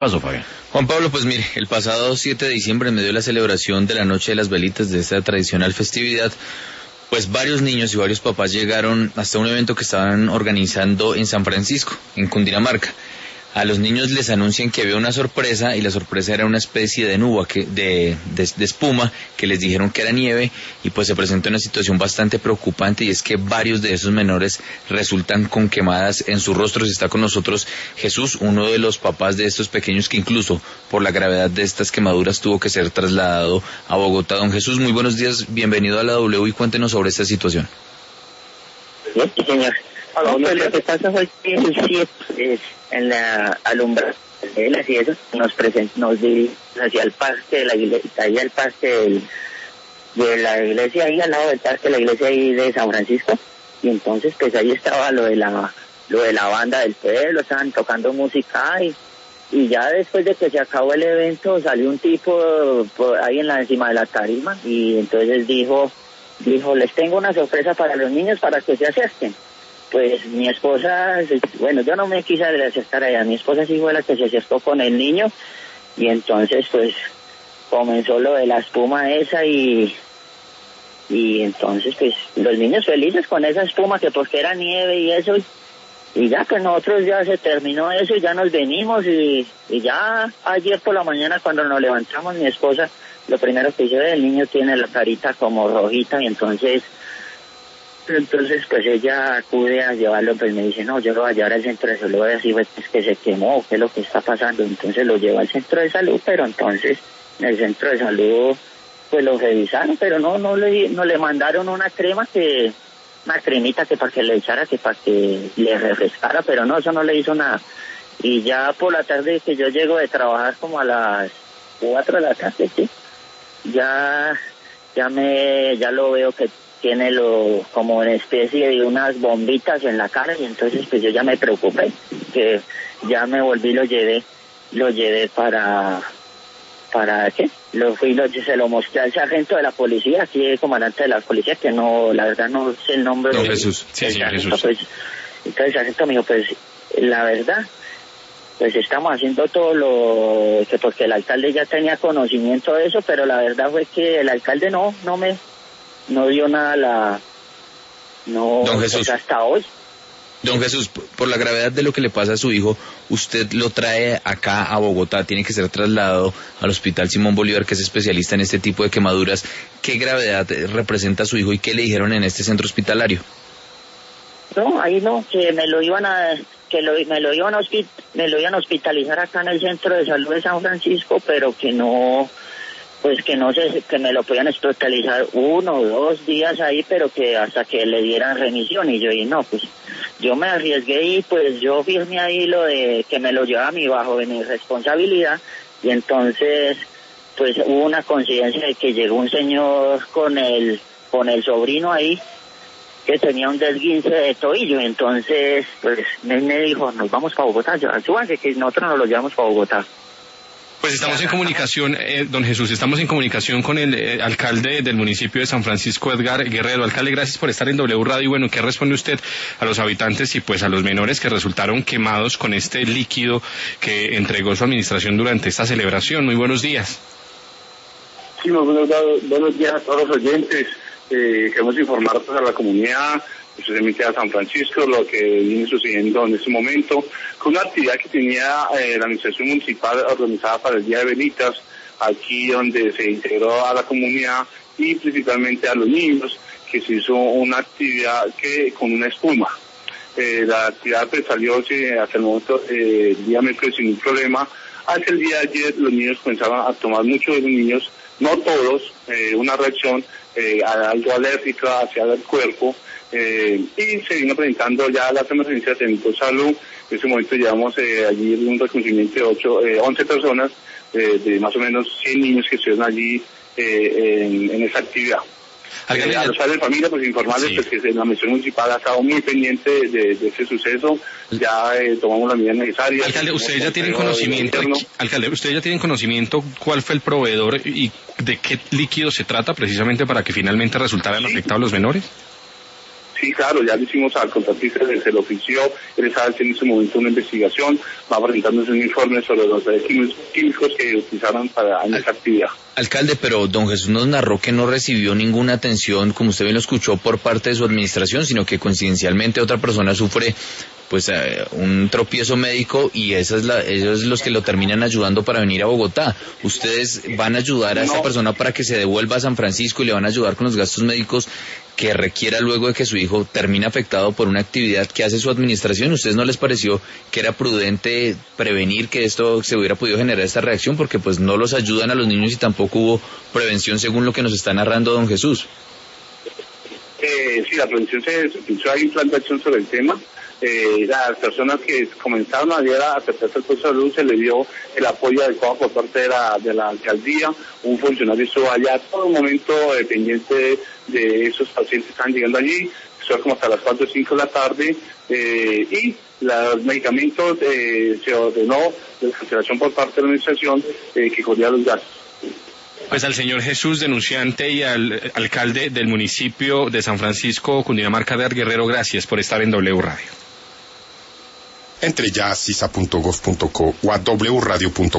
Pasó, Fabián. Juan Pablo, pues mire, el pasado 7 de diciembre, en medio de la celebración de la Noche de las Velitas, de esta tradicional festividad, pues varios niños y varios papás llegaron hasta un evento que estaban organizando en San Francisco, en Cundinamarca. A los niños les anuncian que había una sorpresa, y la sorpresa era una especie de nube, de espuma, que les dijeron que era nieve, y pues se presentó una situación bastante preocupante, y es que varios de esos menores resultan con quemadas en sus rostros. Está con nosotros Jesús, uno de los papás de estos pequeños, que incluso por la gravedad de estas quemaduras tuvo que ser trasladado a Bogotá. Don Jesús, muy buenos días, bienvenido a la W y cuéntenos sobre esta situación. Sí, señor. No, pues lo que pasa fue que el 7, en la alumbrada y eso, nos dirigimos hacia el parque de la iglesia, ahí al parque de la iglesia, ahí al lado del parque de la iglesia ahí de San Francisco, y entonces pues ahí estaba lo de la banda del pueblo, estaban tocando música y ya después de que se acabó el evento salió un tipo ahí encima de la tarima, y entonces dijo, les tengo una sorpresa para los niños para que se acerquen. Pues mi esposa, bueno, yo no me quise acercar allá, mi esposa sí fue la que se acercó con el niño, y entonces pues comenzó lo de la espuma esa y entonces pues los niños felices con esa espuma, que porque era nieve y eso, y ya pues nosotros ya se terminó eso y ya nos venimos, y ya ayer por la mañana cuando nos levantamos, mi esposa lo primero que hizo, el niño tiene la carita como rojita, y entonces pues ella acude a llevarlo, pues me dice, no, yo lo voy a llevar al centro de salud, voy a decir, pues es que se quemó, ¿qué es lo que está pasando? Entonces lo llevo al centro de salud, pero entonces en el centro de salud pues lo revisaron, pero no le mandaron una cremita que para que le echara, que para que le refrescara, pero no, eso no le hizo nada. Y ya por la tarde que yo llego de trabajar como a las 4 de la tarde, ¿sí? Ya lo veo que tiene como una especie de unas bombitas en la cara, y entonces pues yo ya me preocupé, que ya me volví, lo llevé para ¿qué? Se lo mostré al sargento de la policía, aquí el comandante de la policía, que no, la verdad no sé el nombre. Don Jesús, sí, señor Jesús. Pues, entonces el sargento me dijo, pues la verdad, pues estamos haciendo todo porque el alcalde ya tenía conocimiento de eso, pero la verdad fue que el alcalde no dio nada, Don Jesús, hasta hoy. Don Jesús, por la gravedad de lo que le pasa a su hijo, usted lo trae acá a Bogotá, tiene que ser trasladado al Hospital Simón Bolívar, que es especialista en este tipo de quemaduras. ¿Qué gravedad representa a su hijo y qué le dijeron en este centro hospitalario? No, ahí no, que me lo iban a hospitalizar acá en el centro de salud de San Francisco, pero que no, pues que no sé, que me lo podían hospitalizar 1 o 2 días ahí, pero que hasta que le dieran remisión. Y yo dije, no, pues yo me arriesgué y pues yo firmé ahí lo de que me lo llevaba a mí bajo de mi responsabilidad, y entonces pues hubo una coincidencia de que llegó un señor con el sobrino ahí, que tenía un desguince de tobillo, entonces pues me dijo, nos vamos para Bogotá, súbanse que nosotros nos lo llevamos para Bogotá. Pues estamos en comunicación, don Jesús, estamos en comunicación con el alcalde del municipio de San Francisco, Edgar Guerrero. Alcalde, gracias por estar en W Radio. Y bueno, ¿qué responde usted a los habitantes y pues a los menores que resultaron quemados con este líquido que entregó su administración durante esta celebración? Muy buenos días. Sí, buenos días a todos los oyentes. Queremos informar a la comunidad, especialmente a San Francisco, lo que viene sucediendo en este momento, con una actividad que tenía la administración municipal organizada para el Día de Velitas, aquí donde se integró a la comunidad y principalmente a los niños, que se hizo una actividad con una espuma. La actividad pues, salió hasta el momento el día miércoles sin ningún problema. Hasta el día de ayer los niños comenzaron a tomar, muchos de los niños, no todos, una reacción algo alérgica hacia el cuerpo, y se vino presentando ya las emergencias de salud. En este momento llevamos allí un reconocimiento de 11 personas, de más o menos 100 niños que estuvieron allí en esa actividad. A los padres de familia, pues informarles sí, pues, que la administración municipal ha estado muy pendiente de este suceso, ya tomamos las medidas necesarias. Alcalde, ¿ustedes ya tienen conocimiento cuál fue el proveedor y de qué líquido se trata precisamente para que finalmente resultaran afectados los menores? Sí, claro, ya le hicimos al contratista, se le ofició, él está haciendo en ese momento una investigación, va a presentarnos un informe sobre los químicos que utilizaron para esa actividad. Alcalde, pero don Jesús nos narró que no recibió ninguna atención, como usted bien lo escuchó, por parte de su administración, sino que coincidencialmente otra persona sufre un tropiezo médico y ellos los que lo terminan ayudando para venir a Bogotá. ¿Ustedes van a ayudar a esa persona para que se devuelva a San Francisco y le van a ayudar con los gastos médicos que requiera luego de que su hijo termine afectado por una actividad que hace su administración? ¿Ustedes no les pareció que era prudente prevenir que esto se hubiera podido generar esta reacción? Porque pues no los ayudan a los niños y tampoco hubo prevención según lo que nos está narrando don Jesús. Sí, la prevención se hizo, hay un plan de acción sobre el tema. Las personas que comenzaron ayer a aceptarse el puesto de salud, se le dio el apoyo adecuado por parte de la alcaldía. Un funcionario estuvo allá todo el momento pendiente de esos pacientes que están llegando allí. Estuvo como hasta las 4 o 5 de la tarde y los medicamentos se ordenó de cancelación por parte de la administración que cubría los gastos. Pues al señor Jesús, denunciante, y al alcalde del municipio de San Francisco, Cundinamarca, Edgar Guerrero, gracias por estar en W Radio. Entre ya a sisa.gov.co o a wradio.com.